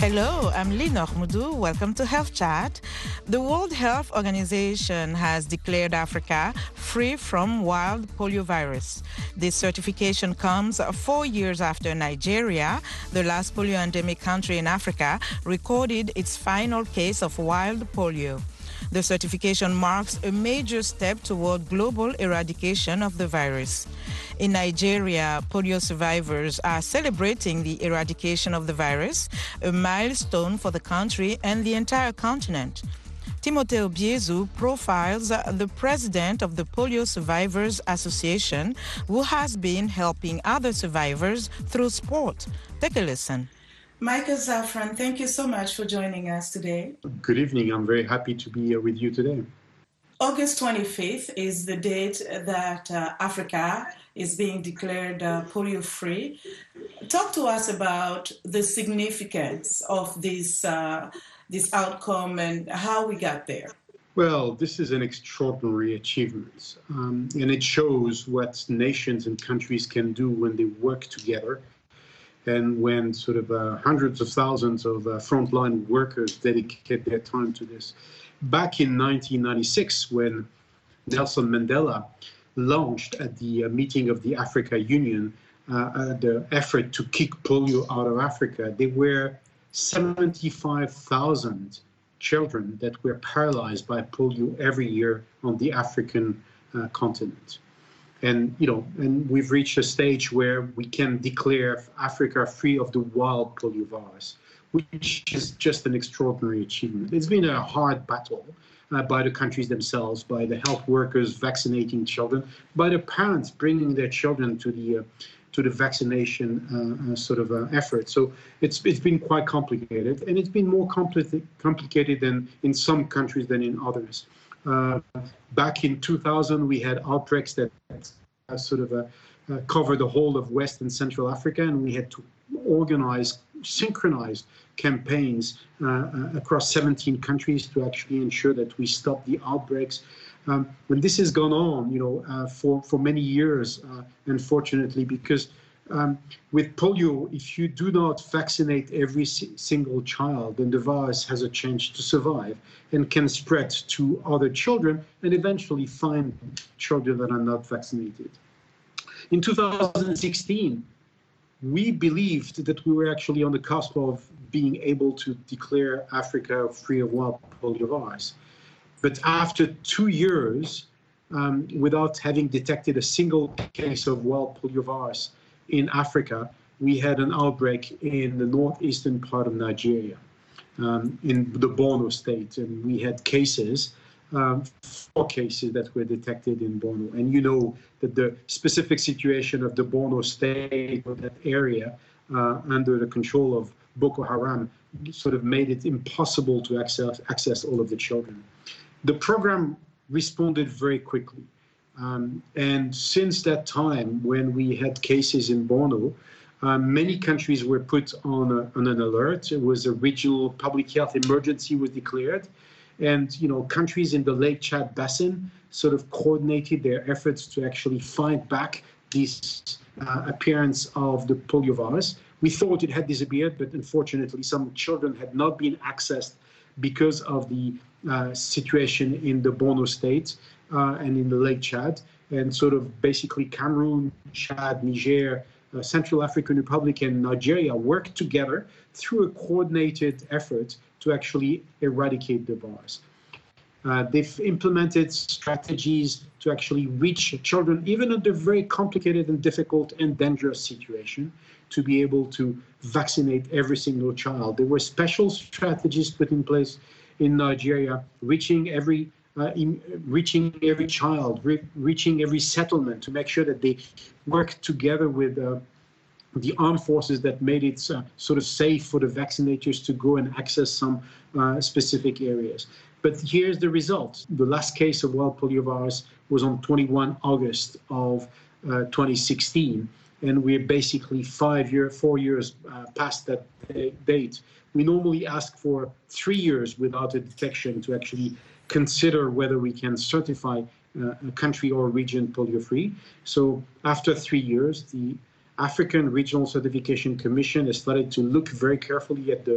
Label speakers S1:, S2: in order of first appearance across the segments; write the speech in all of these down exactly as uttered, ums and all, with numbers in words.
S1: Hello, I'm Linor Mudu. Welcome to Health Chat. The World Health Organization has declared Africa free from wild poliovirus. This certification comes four years after Nigeria, the last polio endemic country in Africa, recorded its final case of wild polio. The certification marks a major step toward global eradication of the virus. In Nigeria, polio survivors are celebrating the eradication of the virus, a milestone for the country and the entire continent. Timothée Obiezu profiles the president of the Polio Survivors Association, who has been helping other survivors through sport. Take a listen. Michael Zafran, thank you so much for joining us today.
S2: Good evening. I'm very happy to be here with you today.
S1: August twenty-fifth is the date that uh, Africa is being declared uh, polio-free. Talk to us about the significance of this, uh, this outcome and how we got there.
S2: Well, this is an extraordinary achievement, um, and it shows what nations and countries can do when they work together. And when sort of uh, hundreds of thousands of uh, frontline workers dedicate their time to this. Back in nineteen ninety-six, when Nelson Mandela launched at the uh, meeting of the Africa Union uh, uh, the effort to kick polio out of Africa, there were seventy-five thousand children that were paralyzed by polio every year on the African uh, continent. And, you know, and we've reached a stage where we can declare Africa free of the wild poliovirus, which is just an extraordinary achievement. It's been a hard battle uh, by the countries themselves, by the health workers vaccinating children, by the parents bringing their children to the uh, to the vaccination uh, uh, sort of uh, effort. So it's it's been quite complicated, and it's been more compli- complicated than in some countries than in others. Uh, back in two thousand, we had outbreaks that uh, sort of uh, uh, covered the whole of West and Central Africa, and we had to organize synchronized campaigns uh, uh, across seventeen countries to actually ensure that we stop the outbreaks. Um, when this has gone on, you know, uh, for for many years, uh, unfortunately, because Um, with polio, if you do not vaccinate every si- single child, then the virus has a chance to survive and can spread to other children and eventually find children that are not vaccinated. In two thousand sixteen, we believed that we were actually on the cusp of being able to declare Africa free of wild polio virus. But after two years, um, without having detected a single case of wild polio virus, in Africa, we had an outbreak in the northeastern part of Nigeria, um, in the Borno state, and we had cases, um, four cases that were detected in Borno. And you know that the specific situation of the Borno state, or that area, uh, under the control of Boko Haram, sort of made it impossible to access, access all of the children. The program responded very quickly. Um, and since that time, when we had cases in Borno, uh, many countries were put on, a, on an alert. It was a regional public health emergency was declared. And, you know, countries in the Lake Chad Basin sort of coordinated their efforts to actually fight back this uh, appearance of the poliovirus. We thought it had disappeared, but unfortunately, some children had not been accessed because of the uh, situation in the Borno state. Uh, and in the Lake Chad, and sort of basically Cameroon, Chad, Niger, uh, Central African Republic, and Nigeria worked together through a coordinated effort to actually eradicate the virus. Uh, they've implemented strategies to actually reach children, even under very complicated and difficult and dangerous situation, to be able to vaccinate every single child. There were special strategies put in place in Nigeria, reaching every Uh, in reaching every child, re- reaching every settlement to make sure that they work together with uh, the armed forces that made it uh, sort of safe for the vaccinators to go and access some uh, specific areas. But here's the result. The last case of wild poliovirus was on twenty-first of August of uh, twenty sixteen, and we're basically five year, four years uh, past that date. We normally ask for three years without a detection to actually consider whether we can certify uh, a country or a region polio-free. So after three years, the African Regional Certification Commission has started to look very carefully at the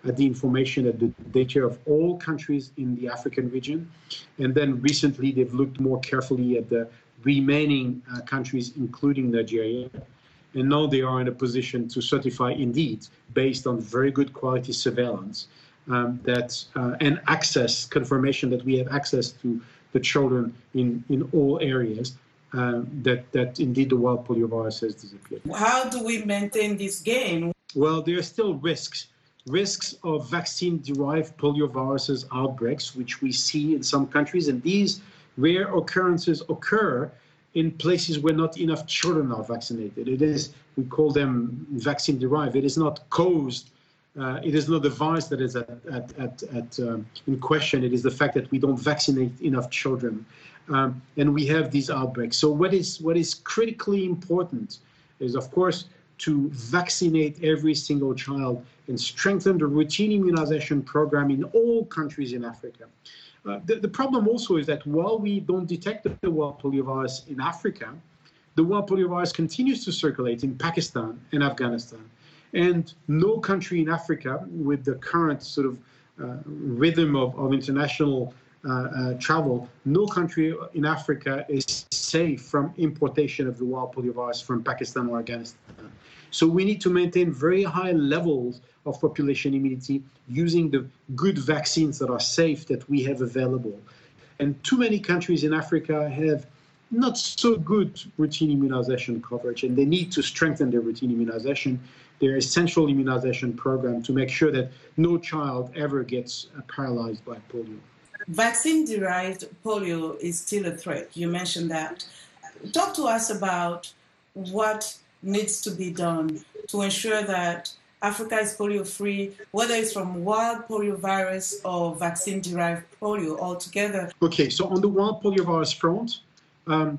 S2: at the information, at the data of all countries in the African region. And then recently, they've looked more carefully at the remaining uh, countries, including Nigeria. And now they are in a position to certify, indeed, based on very good quality surveillance, um, that uh, and access, confirmation that we have access to the children in, in all areas, uh, that, that indeed the wild poliovirus has disappeared.
S1: How do we maintain this gain?
S2: Well, there are still risks. Risks of vaccine-derived polioviruses outbreaks, which we see in some countries, and these rare occurrences occur in places where not enough children are vaccinated. It is, we call them vaccine-derived. It is not caused, uh, it is not the virus that is at, at, at, at um, in question. It is the fact that we don't vaccinate enough children. Um, and we have these outbreaks. So what is, what is critically important is, of course, to vaccinate every single child and strengthen the routine immunization program in all countries in Africa. Uh, the, the problem also is that while we don't detect the wild poliovirus in Africa, the wild poliovirus continues to circulate in Pakistan and Afghanistan. And no country in Africa, with the current sort of uh, rhythm of, of international uh, uh, travel, no country in Africa is safe from importation of the wild poliovirus from Pakistan or Afghanistan. So we need to maintain very high levels of population immunity using the good vaccines that are safe that we have available. And too many countries in Africa have not so good routine immunization coverage, and they need to strengthen their routine immunization, their essential immunization program, to make sure that no child ever gets paralyzed by polio.
S1: Vaccine-derived polio is still a threat. You mentioned that. Talk to us about what needs to be done to ensure that Africa is polio-free, whether it's from wild poliovirus or vaccine-derived polio altogether.
S2: Okay, so on the wild poliovirus front, um,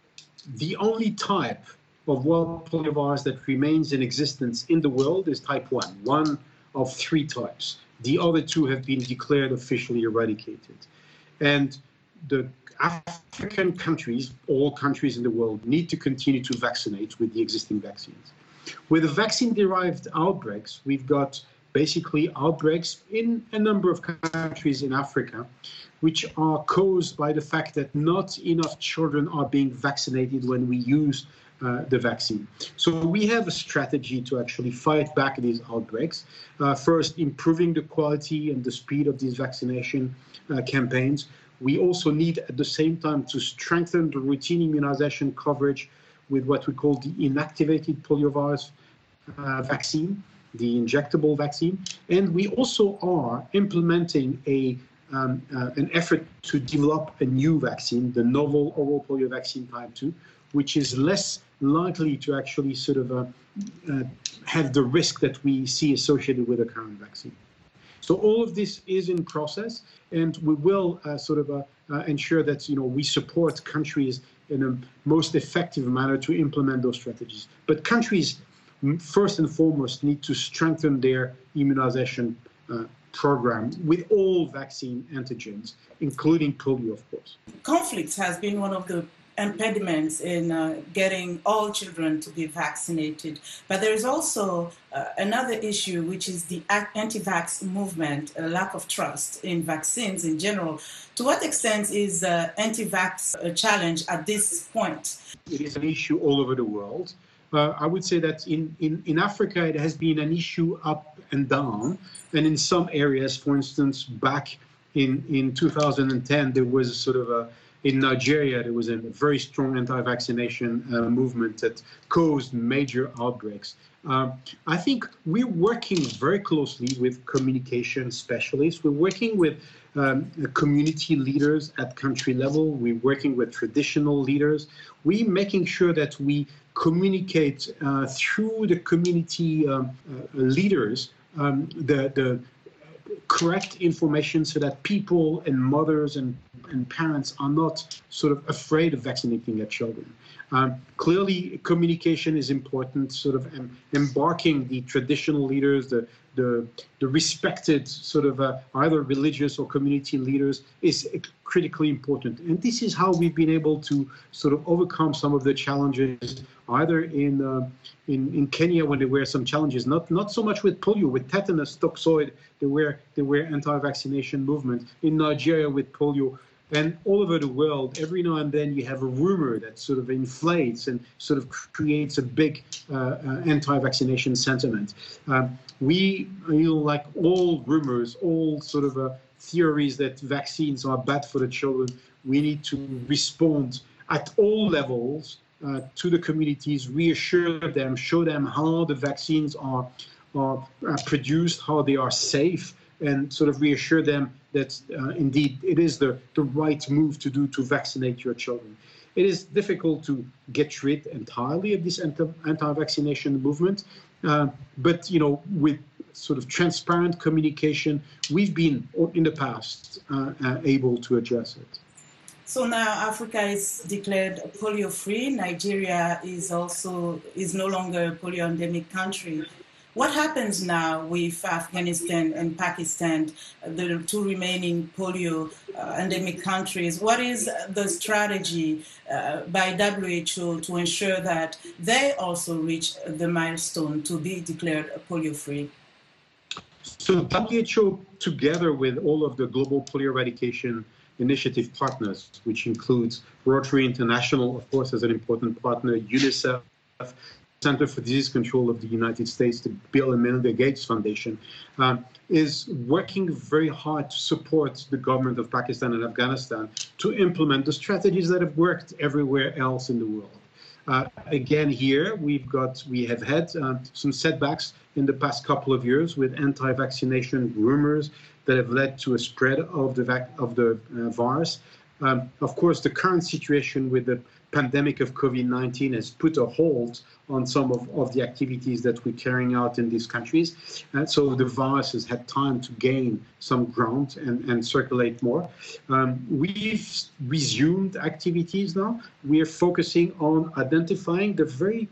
S2: the only type of wild poliovirus that remains in existence in the world is type one, one of three types. The other two have been declared officially eradicated. And the African countries, all countries in the world, need to continue to vaccinate with the existing vaccines. With the vaccine-derived outbreaks, we've got basically outbreaks in a number of countries in Africa, which are caused by the fact that not enough children are being vaccinated when we use uh, the vaccine. So we have a strategy to actually fight back these outbreaks. Uh, first, improving the quality and the speed of these vaccination uh, campaigns. We also need, at the same time, to strengthen the routine immunization coverage with what we call the inactivated poliovirus uh, vaccine, the injectable vaccine. And we also are implementing a, um, uh, an effort to develop a new vaccine, the novel oral polio vaccine type two, which is less likely to actually sort of uh, uh, have the risk that we see associated with the current vaccine. So all of this is in process, and we will uh, sort of uh, uh, ensure that, you know, we support countries in a most effective manner to implement those strategies. But countries, first and foremost, need to strengthen their immunization uh, program with all vaccine antigens, including polio, of course.
S1: Conflict has been one of the impediments in uh, getting all children to be vaccinated. But there is also uh, another issue, which is the anti-vax movement, a lack of trust in vaccines in general. To what extent is uh, anti-vax a challenge at this point?
S2: It is an issue all over the world. Uh, I would say that in, in, in Africa, it has been an issue up and down. And in some areas, for instance, back in, in two thousand ten, there was a sort of a In Nigeria, there was a very strong anti-vaccination uh, movement that caused major outbreaks. Uh, I think we're working very closely with communication specialists. We're working with um, community leaders at country level. We're working with traditional leaders. We're making sure that we communicate uh, through the community um, uh, leaders um, the, the correct information so that people and mothers and, and parents are not sort of afraid of vaccinating their children. Um, clearly, communication is important, sort of um, embarking the traditional leaders, the, the, the respected sort of uh, either religious or community leaders is critically important. And this is how we've been able to sort of overcome some of the challenges, either in uh, in, in Kenya, when there were some challenges, not not so much with polio, with tetanus, toxoid, there were there were anti-vaccination movement. In Nigeria with polio. And all over the world, every now and then you have a rumor that sort of inflates and sort of creates a big uh, uh, anti-vaccination sentiment. Um, we, you know, like all rumors, all sort of uh, theories that vaccines are bad for the children, we need to respond at all levels uh, to the communities, reassure them, show them how the vaccines are, are uh, produced, how they are safe, and sort of reassure them that uh, indeed it is the, the right move to do to vaccinate your children. It is difficult to get rid entirely of this anti-vaccination movement, uh, but you know, with sort of transparent communication, we've been in the past uh, uh, able to address it.
S3: So now Africa is declared polio-free. Nigeria is also is no longer a polio-endemic country. What happens now with Afghanistan and Pakistan, the two remaining polio uh, endemic countries? What is the strategy uh, by W H O to ensure that they also reach the milestone to be declared polio-free?
S2: So W H O, together with all of the global polio eradication initiative partners, which includes Rotary International, of course, as an important partner, UNICEF, Center for Disease Control of the United States, the Bill and Melinda Gates Foundation, um, is working very hard to support the government of Pakistan and Afghanistan to implement the strategies that have worked everywhere else in the world. Uh, again, here we've got we have had uh, some setbacks in the past couple of years with anti-vaccination rumors that have led to a spread of the vac of the uh, virus. Um, of course, the current situation with the pandemic of COVID nineteen has put a halt on some of, of the activities that we're carrying out in these countries. And so the virus has had time to gain some ground and, and circulate more. Um, we've resumed activities now. We're focusing on identifying the very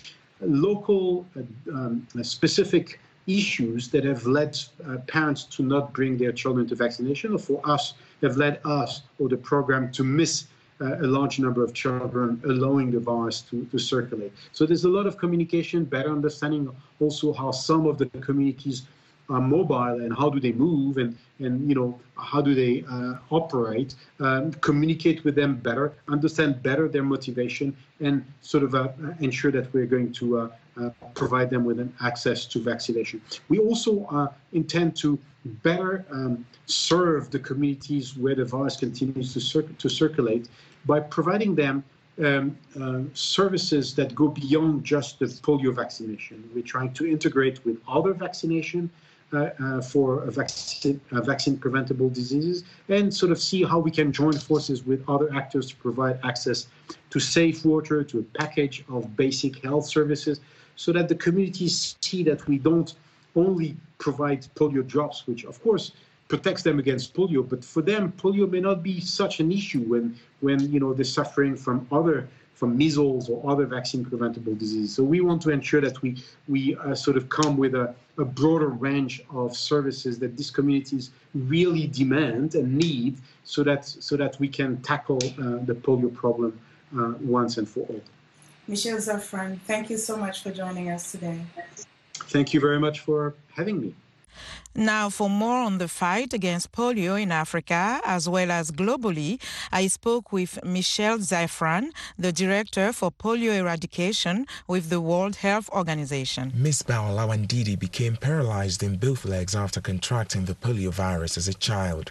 S2: local, uh, um, specific issues that have led uh, parents to not bring their children to vaccination, or for us, have led us or the program to miss uh, a large number of children, allowing the virus to, to circulate. So there's a lot of communication, better understanding also how some of the communities are mobile and how do they move and, and you know, how do they uh, operate, um, communicate with them better, understand better their motivation, and sort of uh, ensure that we're going to uh, uh, provide them with an access to vaccination. We also uh, intend to better um, serve the communities where the virus continues to, cir to circulate by providing them Um, uh, services that go beyond just the polio vaccination. We're trying to integrate with other vaccination uh, uh, for a vaccine, uh, vaccine preventable diseases, and sort of see how we can join forces with other actors to provide access to safe water, to a package of basic health services, so that the communities see that we don't only provide polio drops, which of course protects them against polio, but for them, polio may not be such an issue when, when you know, they're suffering from other, from measles or other vaccine-preventable diseases. So we want to ensure that we, we uh, sort of come with a, a broader range of services that these communities really demand and need, so that, so that we can tackle uh, the polio problem uh, once and for all.
S3: Michel Zafran, thank you so much for joining us today.
S2: Thank you very much for having me.
S1: Now, for more on the fight against polio in Africa, as well as globally, I spoke with Michel Zafran, the Director for Polio Eradication with the World Health Organization.
S4: Misbah Lawandidi became paralyzed in both legs after contracting the polio virus as a child.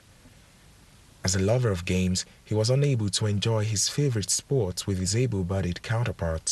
S4: As a lover of games, he was unable to enjoy his favorite sports with his able-bodied counterparts.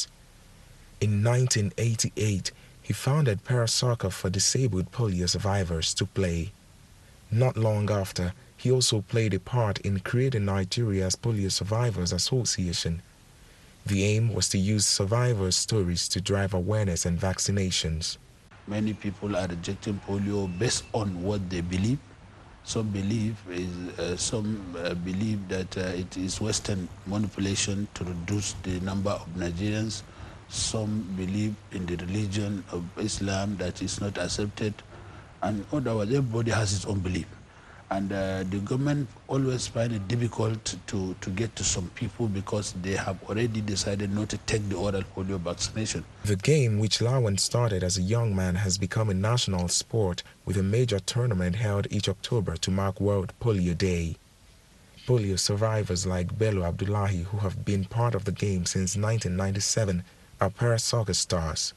S4: In nineteen eighty-eight, he founded Parasoccer for disabled polio survivors to play. Not long after, he also played a part in creating Nigeria's Polio Survivors Association. The aim was to use survivors' stories to drive awareness and vaccinations.
S5: Many people are rejecting polio based on what they believe. Some believe is uh, some uh, believe that uh, it is Western manipulation to reduce the number of Nigerians. Some believe in the religion of Islam that is not accepted. And otherwise, everybody has his own belief. And uh, the government always find it difficult to, to get to some people because they have already decided not to take the oral polio vaccination.
S4: The game, which Lawan started as a young man, has become a national sport with a major tournament held each October to mark World Polio Day. Polio survivors like Bello Abdullahi, who have been part of the game since nineteen ninety-seven, are para-soccer stars.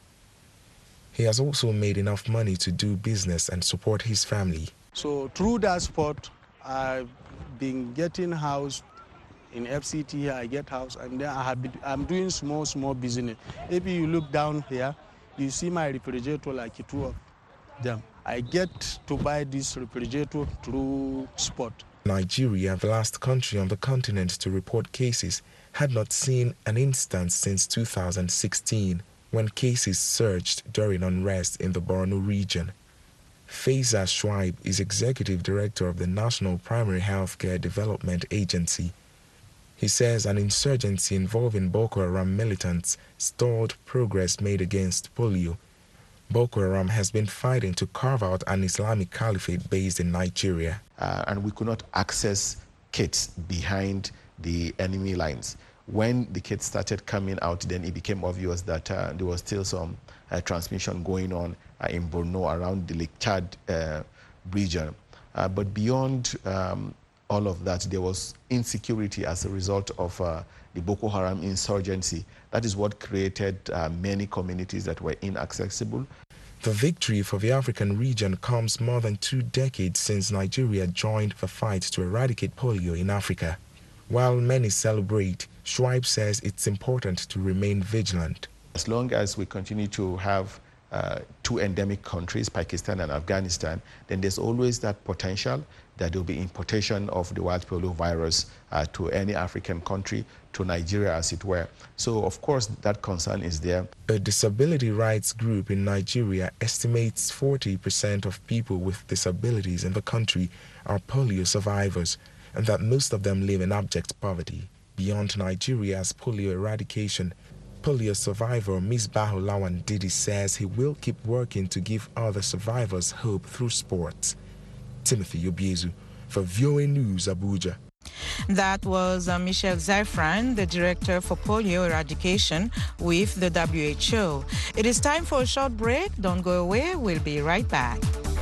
S4: He has also made enough money to do business and support his family.
S6: So through that sport, I've been getting house in F C T here. I get house, and then I have been, I'm doing small, small business. If you look down here, you see my refrigerator, like two of them. I get to buy this refrigerator through sport.
S4: Nigeria, the last country on the continent to report cases, had not seen an instance since two thousand sixteen, when cases surged during unrest in the Borno region. Faiza Shuaib is Executive Director of the National Primary Healthcare Development Agency. He says an insurgency involving Boko Haram militants stalled progress made against polio. Boko Haram has been fighting to carve out an Islamic caliphate based in Nigeria.
S7: Uh, and we could not access kits behind the enemy lines. When the kits started coming out, then it became obvious that uh, there was still some uh, transmission going on uh, in Borno around the Lake Chad uh, region. Uh, but beyond um, all of that, there was insecurity as a result of uh, the Boko Haram insurgency. That is what created uh, many communities that were inaccessible.
S4: The victory for the African region comes more than two decades since Nigeria joined the fight to eradicate polio in Africa. While many celebrate, Shuaib says it's important to remain vigilant.
S7: As long as we continue to have uh, two endemic countries, Pakistan and Afghanistan, then there's always that potential that there will be importation of the wild polio virus uh, to any African country, to Nigeria as it were. So, of course, that concern is there.
S4: A disability rights group in Nigeria estimates forty percent of people with disabilities in the country are polio survivors, and that most of them live in abject poverty. Beyond Nigeria's polio eradication, polio survivor Misbahu Lawan Didi says he will keep working to give other survivors hope through sports. Timothy Obiezu for V O A News, Abuja.
S1: That was uh, Michelle Zafran, the Director for Polio Eradication with the W H O. It is time for a short break. Don't go away. We'll be right back.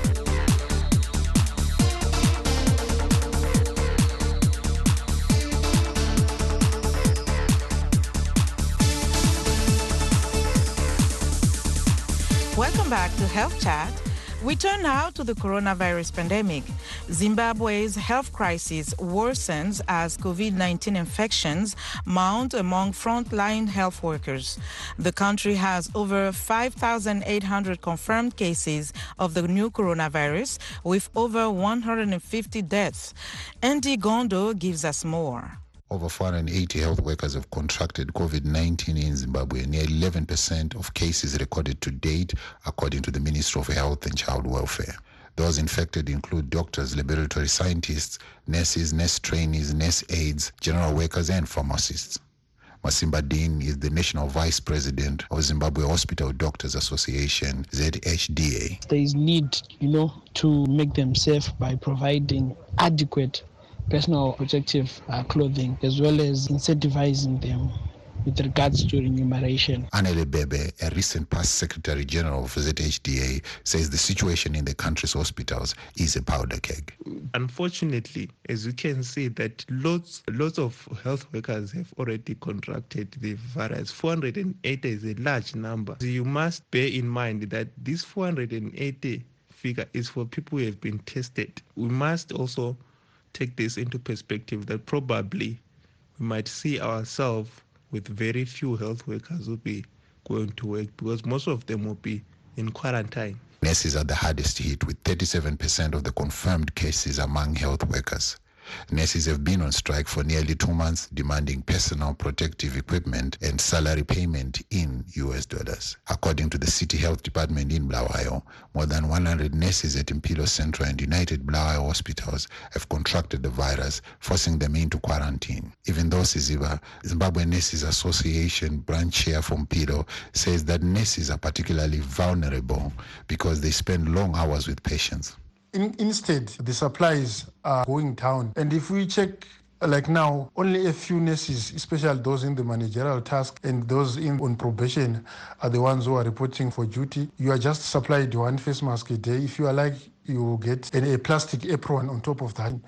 S1: Welcome back to Health Chat. We turn now to the coronavirus pandemic. Zimbabwe's health crisis worsens as COVID nineteen infections mount among frontline health workers. The country has over five thousand eight hundred confirmed cases of the new coronavirus, with over one hundred fifty deaths. Andy Gondo gives us more.
S8: Over four hundred eighty health workers have contracted COVID nineteen in Zimbabwe, near eleven percent of cases recorded to date, according to the Ministry of Health and Child Welfare. Those infected include doctors, laboratory scientists, nurses, nurse trainees, nurse aides, general workers, and pharmacists. Masimba Dean is the National Vice President of Zimbabwe Hospital Doctors Association, Z H D A.
S9: There is need, you know, to make them safe by providing adequate personal protective uh, clothing, as well as incentivizing them with regards to remuneration.
S8: Anele Bebe, a recent past Secretary General of Z H D A, says the situation in the country's hospitals is a powder keg.
S10: Unfortunately, as you can see, that lots, lots of health workers have already contracted the virus. four hundred eighty is a large number. So you must bear in mind that this four hundred eighty figure is for people who have been tested. We must also take this into perspective that probably we might see ourselves with very few health workers who will be going to work, because most of them will be in quarantine.
S8: Nurses are the hardest hit, with thirty-seven percent of the confirmed cases among health workers. Nurses have been on strike for nearly two months, demanding personal protective equipment and salary payment in U S dollars. According to the City Health Department in Bulawayo, more than one hundred nurses at Impilo Central and United Bulawayo hospitals have contracted the virus, forcing them into quarantine. Even though Siziba, Zimbabwe Nurses Association branch chair from Impilo, says that nurses are particularly vulnerable because they spend long hours with patients.
S11: In, instead, the supplies are going down. And if we check, like now, only a few nurses, especially those in the managerial task and those in on probation, are the ones who are reporting for duty. You are just supplied one face mask a day. If you are like, you will get a, a plastic apron on top of that.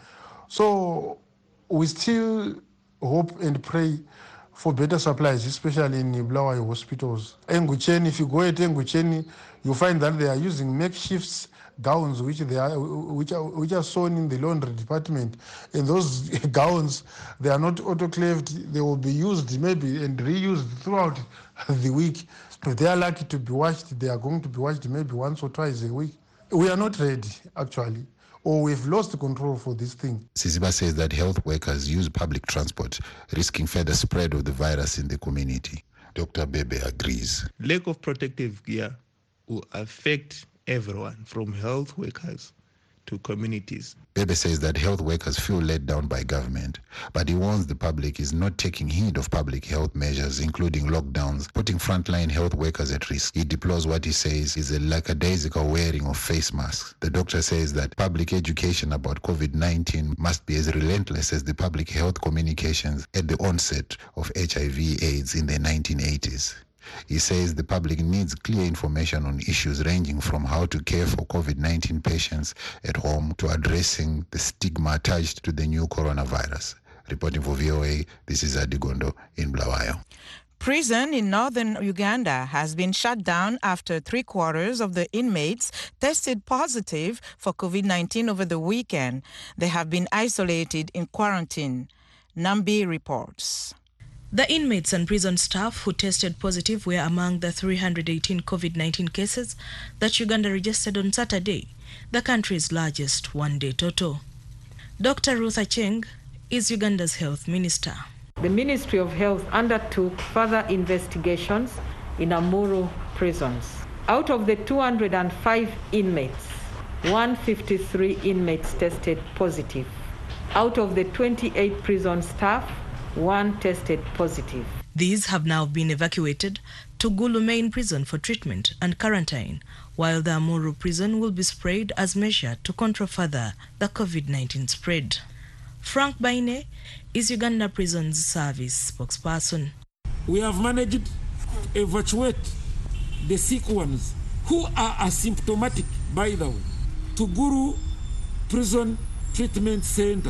S11: So we still hope and pray for better supplies, especially in Bulawayo hospitals. Engucheni, if you go at Engucheni, you find that they are using makeshifts gowns which they are which are which are sewn in the laundry department, and those gowns, they are not autoclaved. They will be used maybe and reused throughout the week. If they are lucky to be washed, they are going to be washed maybe once or twice a week. We are not ready, actually, or we've lost control for this thing.
S8: Siziba says that health workers use public transport, risking further spread of the virus in the community. Doctor Bebe agrees.
S10: Lack of protective gear will affect everyone, from health workers to communities.
S8: Bebe says that health workers feel let down by government, but he warns the public is not taking heed of public health measures, including lockdowns, putting frontline health workers at risk. He deplores what he says is a lackadaisical wearing of face masks. The doctor says that public education about COVID nineteen must be as relentless as the public health communications at the onset of H I V AIDS in the nineteen eighties. He says the public needs clear information on issues ranging from how to care for COVID nineteen patients at home to addressing the stigma attached to the new coronavirus. Reporting for V O A, this is Adigondo in Bulawayo.
S1: Prison in northern Uganda has been shut down after three quarters of the inmates tested positive for COVID nineteen over the weekend. They have been isolated in quarantine. Nambi reports.
S12: The inmates and prison staff who tested positive were among the three hundred eighteen COVID nineteen cases that Uganda registered on Saturday, the country's largest one-day total. Doctor Ruth Acheng is Uganda's health minister.
S13: The Ministry of Health undertook further investigations in Amuru prisons. Out of the two hundred five inmates, one hundred fifty-three inmates tested positive. Out of the twenty-eight prison staff, one tested positive.
S12: These have now been evacuated to Gulu main prison for treatment and quarantine, while the Amuru prison will be sprayed as measure to control further the COVID nineteen spread. Frank Baine is Uganda Prisons Service spokesperson.
S14: We have managed to evacuate the sick ones who are asymptomatic, by the way, to Gulu Prison Treatment Center,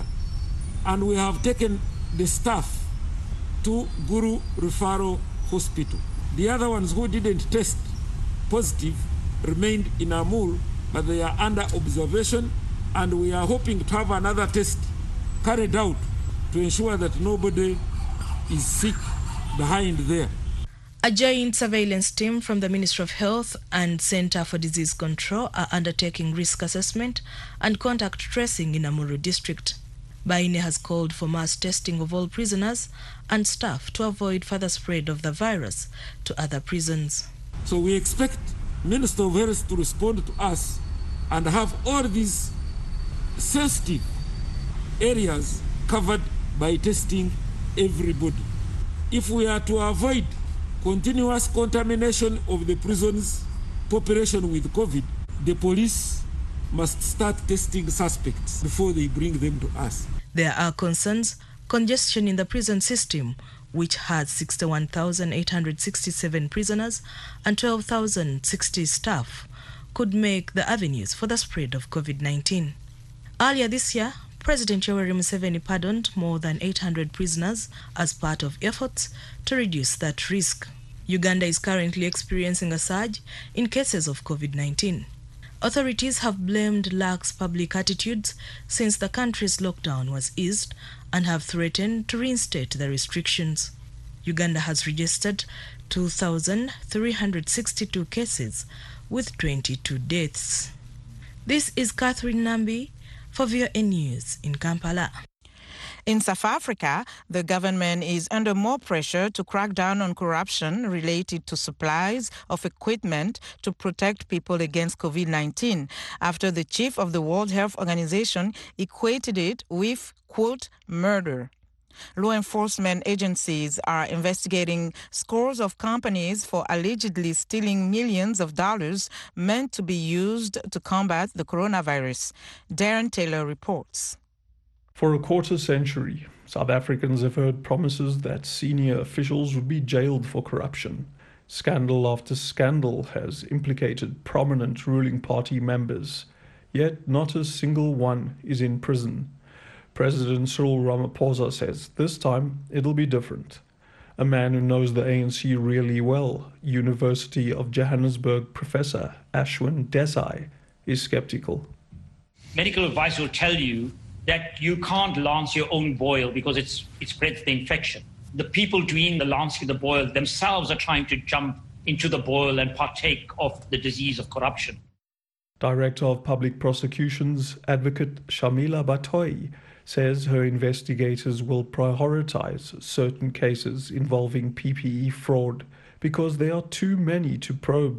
S14: and we have taken the staff to Gulu Referral Hospital. The other ones who didn't test positive remained in Amur, but they are under observation, and we are hoping to have another test carried out to ensure that nobody is sick behind there.
S12: A joint surveillance team from the Ministry of Health and Center for Disease Control are undertaking risk assessment and contact tracing in Amuru district. Baine has called for mass testing of all prisoners and staff to avoid further spread of the virus to other prisons.
S14: So we expect Minister of Health to respond to us and have all these sensitive areas covered by testing everybody. If we are to avoid continuous contamination of the prison's population with COVID, the police must start testing suspects before they bring them to us.
S12: There are concerns congestion in the prison system, which has sixty-one thousand eight hundred sixty-seven prisoners and twelve thousand sixty staff, could make the avenues for the spread of COVID nineteen. Earlier this year, President Yoweri Museveni pardoned more than eight hundred prisoners as part of efforts to reduce that risk. Uganda is currently experiencing a surge in cases of COVID nineteen. Authorities have blamed lax public attitudes since the country's lockdown was eased and have threatened to reinstate the restrictions. Uganda has registered two thousand three hundred sixty-two cases with twenty-two deaths. This is Catherine Nambi for V O A News in Kampala.
S1: In South Africa, the government is under more pressure to crack down on corruption related to supplies of equipment to protect people against COVID nineteen, after the chief of the World Health Organization equated it with, quote, murder. Law enforcement agencies are investigating scores of companies for allegedly stealing millions of dollars meant to be used to combat the coronavirus. Darren Taylor reports.
S15: For a quarter century, South Africans have heard promises that senior officials would be jailed for corruption. Scandal after scandal has implicated prominent ruling party members, yet not a single one is in prison. President Cyril Ramaphosa says this time it'll be different. A man who knows the A N C really well, University of Johannesburg professor Ashwin Desai, is skeptical.
S16: Medical advice will tell you that you can't lance your own boil because it's, it spreads the infection. The people doing the lancing of the boil themselves are trying to jump into the boil and partake of the disease of corruption.
S15: Director of Public Prosecutions, Advocate Shamila Batoyi, says her investigators will prioritize certain cases involving P P E fraud because there are too many to probe.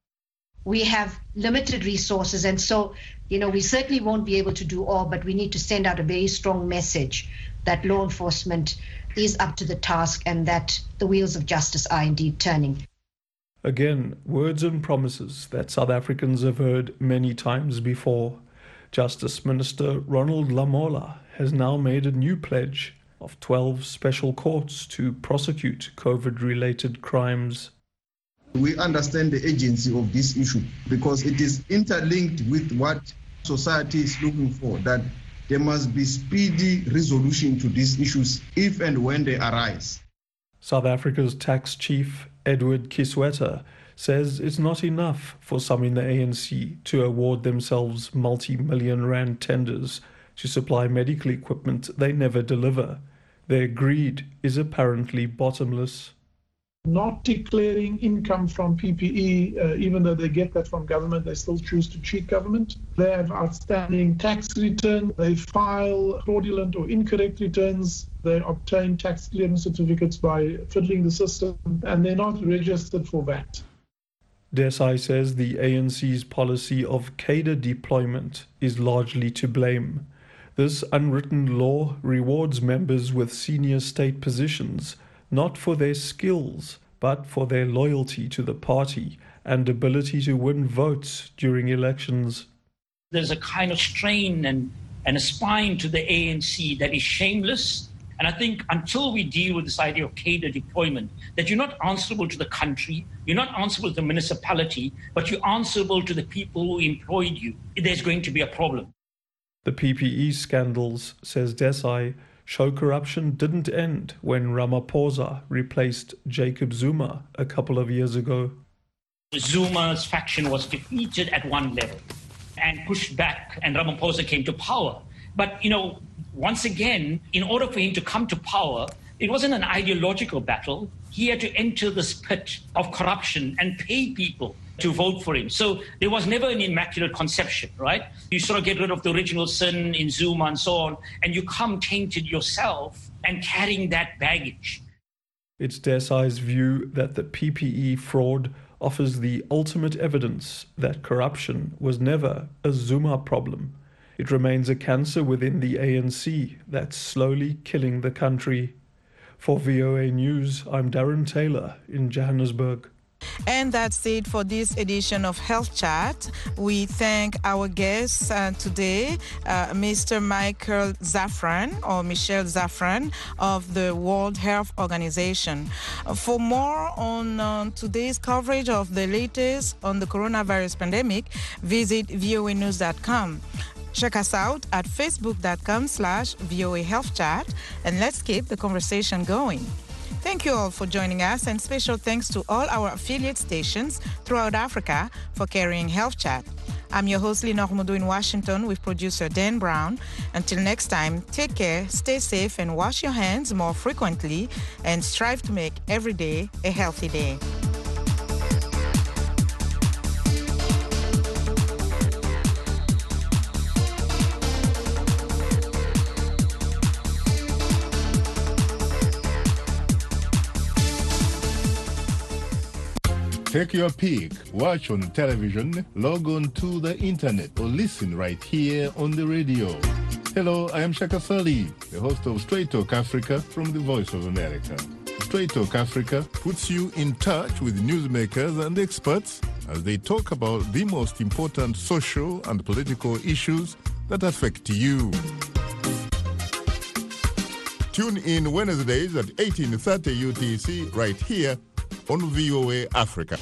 S17: We have limited resources, and so, you know, we certainly won't be able to do all, but we need to send out a very strong message that law enforcement is up to the task and that the wheels of justice are indeed turning.
S15: Again, words and promises that South Africans have heard many times before. Justice Minister Ronald Lamola has now made a new pledge of twelve special courts to prosecute COVID-related crimes.
S18: We understand the urgency of this issue because it is interlinked with what society is looking for, that there must be speedy resolution to these issues if and when they arise.
S15: South Africa's tax chief, Edward Kisweta, says it's not enough for some in the A N C to award themselves multi-million rand tenders to supply medical equipment they never deliver. Their greed is apparently bottomless.
S19: Not declaring income from P P E, uh, even though they get that from government, they still choose to cheat government. They have outstanding tax returns. They file fraudulent or incorrect returns. They obtain tax clearance certificates by fiddling the system, and they're not registered for V A T.
S15: Desai says the A N C's policy of cadre deployment is largely to blame. This unwritten law rewards members with senior state positions not for their skills, but for their loyalty to the party and ability to win votes during elections.
S16: There's a kind of strain and, and a spine to the A N C that is shameless. And I think until we deal with this idea of cadre deployment, that you're not answerable to the country, you're not answerable to the municipality, but you're answerable to the people who employed you, there's going to be a problem.
S15: The P P E scandals, says Desai, show corruption didn't end when Ramaphosa replaced Jacob Zuma a couple of years ago.
S16: Zuma's faction was defeated at one level and pushed back, and Ramaphosa came to power. But, you know, once again, in order for him to come to power, it wasn't an ideological battle. He had to enter this pit of corruption and pay people to vote for him. So there was never an immaculate conception, right? You sort of get rid of the original sin in Zuma and so on, and you come tainted yourself and carrying that baggage.
S15: It's Desai's view that the P P E fraud offers the ultimate evidence that corruption was never a Zuma problem. It remains a cancer within the A N C that's slowly killing the country. For V O A News, I'm Darren Taylor in Johannesburg.
S1: And that's it for this edition of Health Chat. We thank our guests uh, today, uh, Mister Michael Zafran, or Michel Zafran, of the World Health Organization. Uh, for more on uh, today's coverage of the latest on the coronavirus pandemic, visit V O A news dot com. Check us out at facebook.com slash VOA Health Chat, and let's keep the conversation going. Thank you all for joining us, and special thanks to all our affiliate stations throughout Africa for carrying Health Chat. I'm your host, Lenore Mudu in Washington, with producer Dan Brown. Until next time, take care, stay safe, and wash your hands more frequently, and strive to make every day a healthy day.
S20: Take your pick, watch on television, log on to the internet, or listen right here on the radio. Hello, I am Shaka Sali, the host of Straight Talk Africa from the Voice of America. Straight Talk Africa puts you in touch with newsmakers and experts as they talk about the most important social and political issues that affect you. Tune in Wednesdays at eighteen thirty U T C right here on V O A Africa.